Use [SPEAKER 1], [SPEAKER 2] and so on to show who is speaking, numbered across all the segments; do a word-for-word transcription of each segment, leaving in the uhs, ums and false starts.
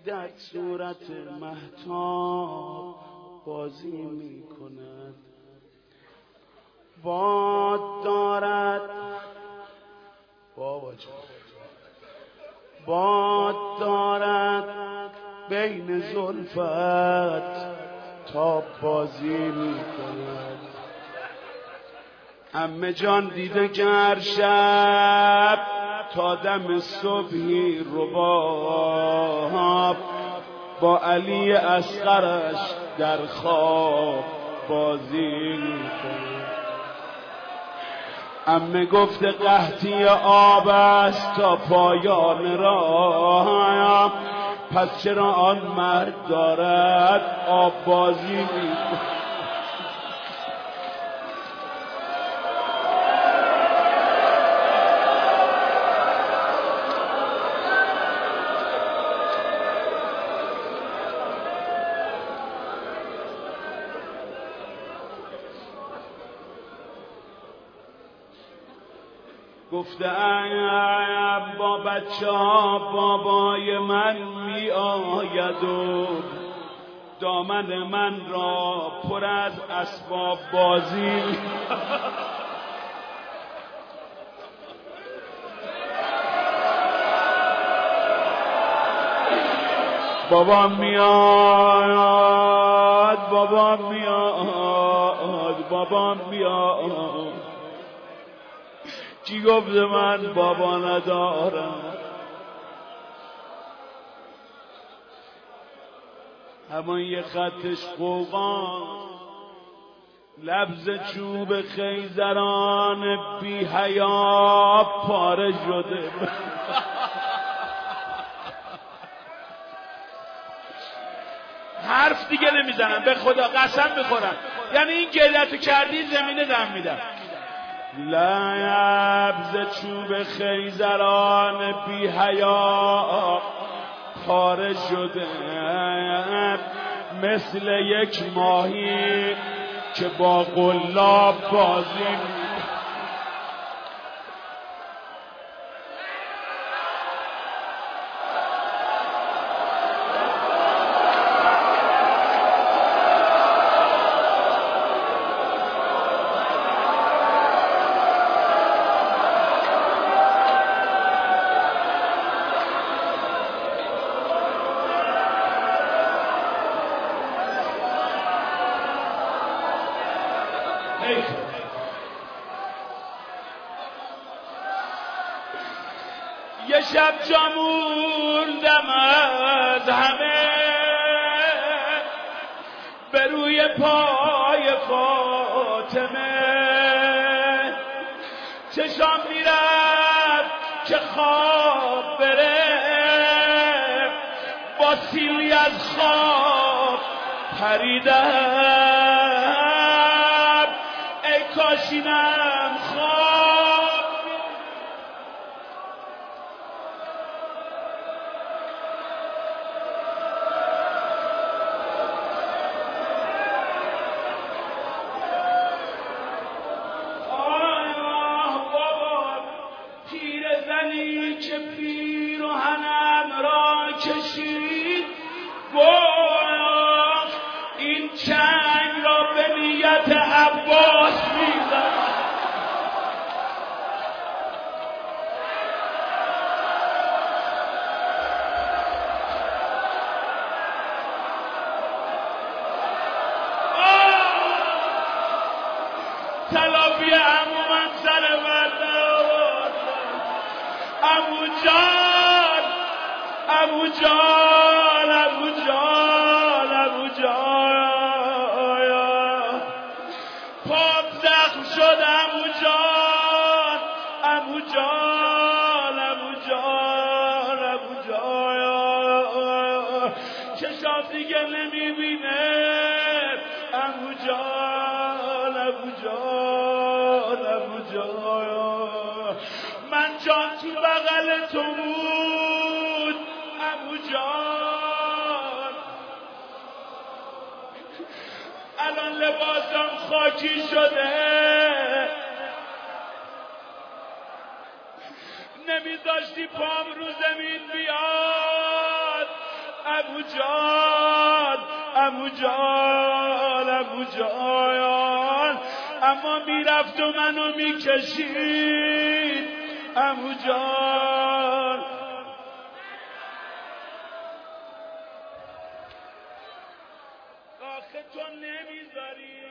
[SPEAKER 1] در صورت مهتاب بازی می کند. باد دارد بابا جان، باد دارد بین زلفت تا بازی می کند. عمه جان دیده که هر شب تا دم صبحی رباب با علی اصغرش در خواب بازی می کند. عمه گفت قحطی آب است تا پایان راه، پس چرا آن مرد دارد آب بازی می کند. گفته ای با بچه ها بابای من می آید و دامن من را پر از اسباب بازی بابا میاد بابا میاد بابا میاد. کی گفته من بابا ندارم؟ همون یه خطش قوقا، لبز چوب خیزران بی حیا پاره شده. حرف دیگه نمیزنم، به خدا قسم میخورم، یعنی این گریتو کردی زمینه دم میدم. لبز چوب خیزران بی حیا پاره شده، مثل یک ماهی که با قلاب بازی می یه شب جا موندم از همه، به روی پای فاطمه چشام میرفت که خواب بره، با سیلی از خواب پریدم، ای کاشینم خواب. که پیراهنم را کشید، گفت این چنگ را به نیت عباس میزد. تلافی عمو من سر من ابو جان ابو جان ابو جان ابو جان پام زخم شد ابو جان ابو جان ابو جان ابو جان چشام دیگه نمیبینه ابو جان ابو جان ابو جان من جان تو بغل تو بود ابو جان، الان لباسم خاکی شده، نمیذاشتی پام رو زمین بیاد عمو جان عمو جان عمو جان اما میرفت و منو میکشید عمو جان. آخه تو نمیذاری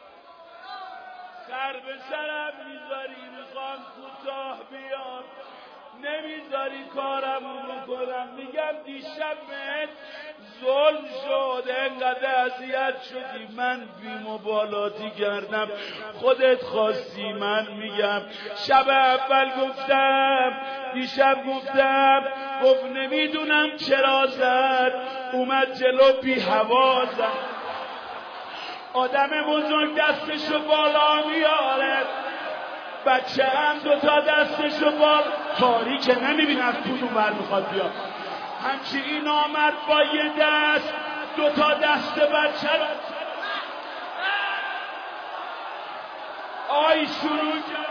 [SPEAKER 1] سر به سرم میذاری میخوام کوتاه بیام نمیذاری کارمو بکنم. میگم دیشب بهت ظلم شد انقدر اذیت شدی من بی‌مبالاتی کردم خودت خواستی. من میگم شب اول گفتم دیشب گفتم گفت نمیدونم چرا زد اومد جلو بی هوا زد. آدم بزرگ دستشو بالا میاره بچه هم دوتا دستشو بالا کاری که نمیبین از کدوم بر میخواد بیا همچی این آمد با یه دست دوتا دست بچه رو آی شروع کرد.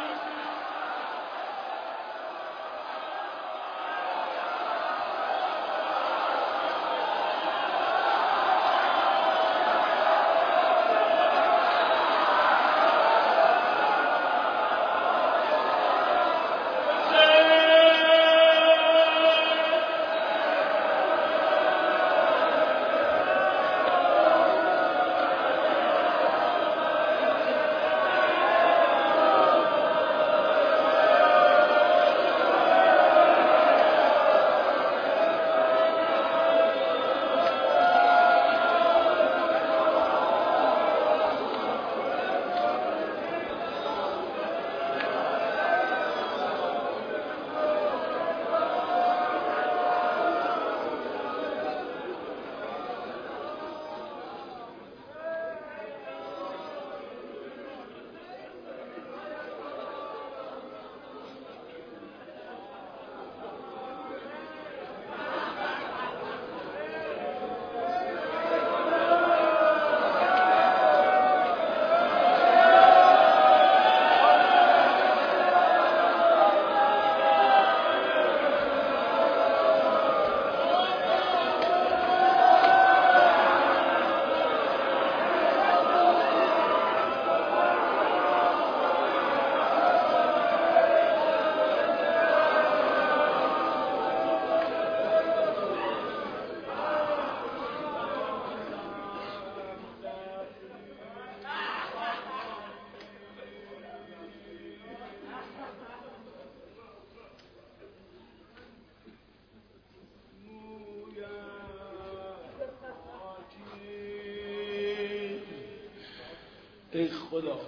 [SPEAKER 1] ای خدا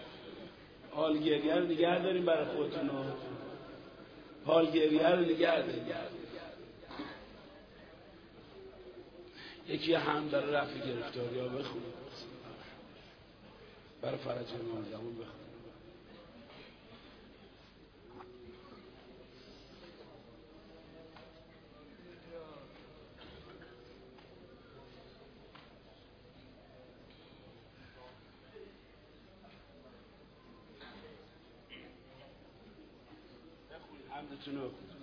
[SPEAKER 1] حال گریه رو نگه داریم برای خودتون حال گریه رو نگه داریم. یکی هم داره رفع گرفتاری ها بخونه برای فرج امام زمان بخونه. حمدتون رو